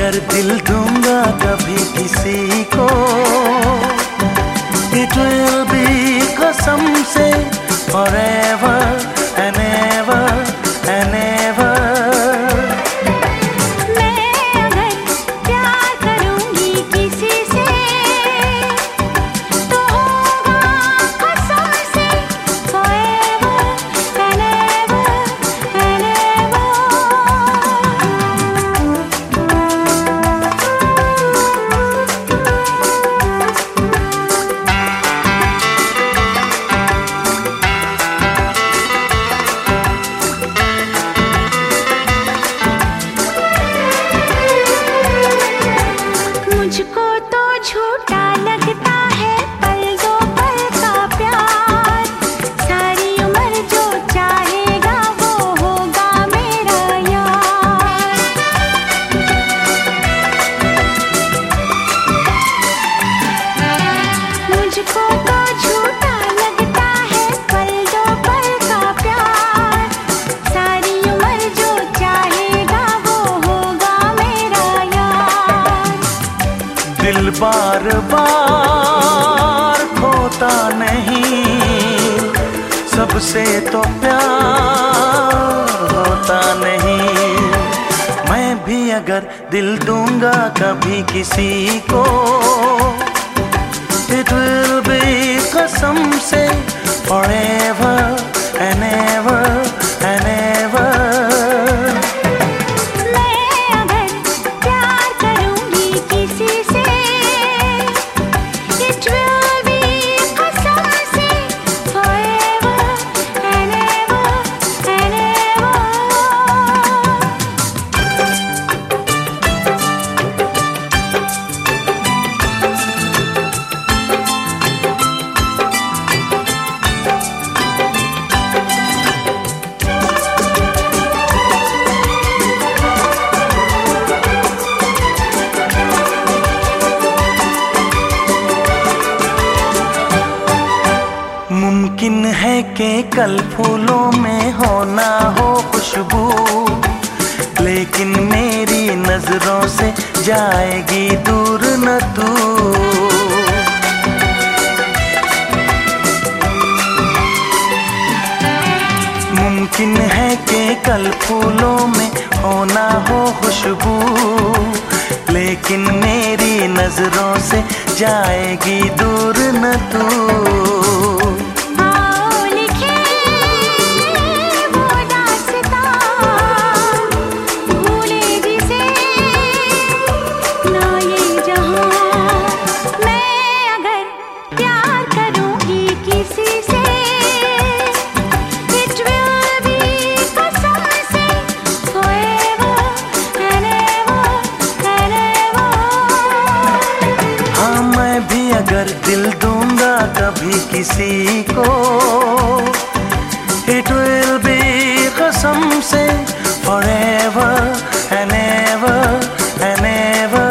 अगर दिल दूंगा कभी किसी को, it will be कसम से forever and ever and ever। मुझको तो झूठा लगता है पल दो पल का प्यार, सारी उम्र जो चाहेगा वो होगा मेरा यार। मुझको तो झूठा लगता है पल दो पल का प्यार, सारी उम्र जो चाहेगा वो होगा मेरा यार। दिल बार बार खोता नहीं, सबसे तो प्यार होता नहीं। मैं भी अगर दिल दूंगा कभी किसी को, it will be कसम से forever and ever and ever। मुमकिन है कि कल फूलों में हो ना हो खुशबू, लेकिन मेरी नजरों से जाएगी दूर न तू। मुमकिन है कि कल फूलों में हो ना हो खुशबू, लेकिन मेरी नजरों से जाएगी दूर न तू। अगर दिल दूंगा कभी किसी को, it will be कसम से forever and ever and ever।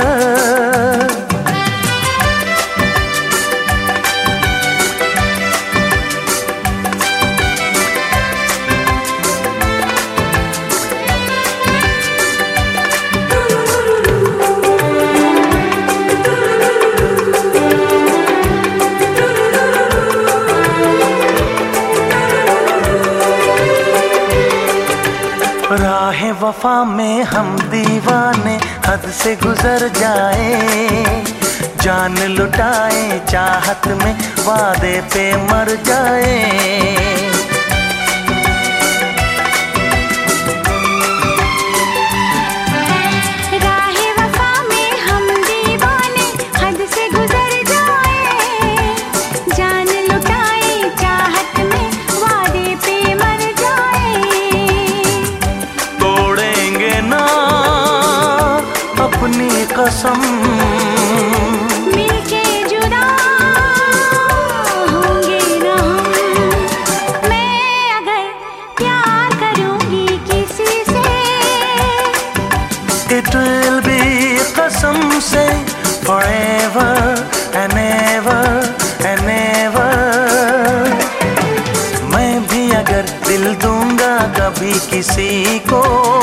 राहे वफा में हम दीवाने हद से गुजर जाए, जान लुटाए चाहत में वादे पे मर जाए। राहे वफा में हम दीवाने हद से गुजर जाए, जान लुटाए चाहत में वादे पे मर जाए। अपनी कसम मिलके जुदा होंगे ना हम। मैं अगर प्यार करूंगी किसी से, it will be कसम से forever and ever and ever। मैं भी अगर दिल दूंगा कभी किसी को,